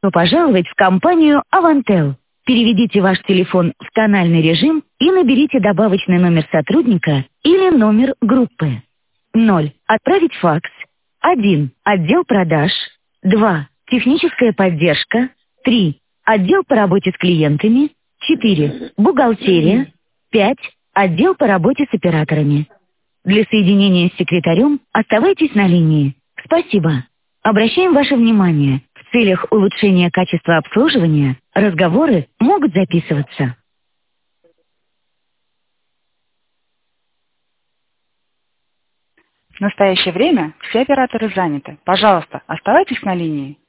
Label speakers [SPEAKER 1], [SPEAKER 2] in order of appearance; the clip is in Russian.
[SPEAKER 1] Добро пожаловать в компанию «Авантел». Переведите ваш телефон в тональный режим и наберите добавочный номер сотрудника или номер группы. 0. Отправить факс. 1. Отдел продаж. 2. Техническая поддержка. 3. Отдел по работе с клиентами. 4. Бухгалтерия. 5. Отдел по работе с операторами. Для соединения с секретарем оставайтесь на линии. Спасибо. Обращаем ваше внимание. В целях улучшения качества обслуживания разговоры могут записываться.
[SPEAKER 2] В настоящее время все операторы заняты. Пожалуйста, оставайтесь на линии.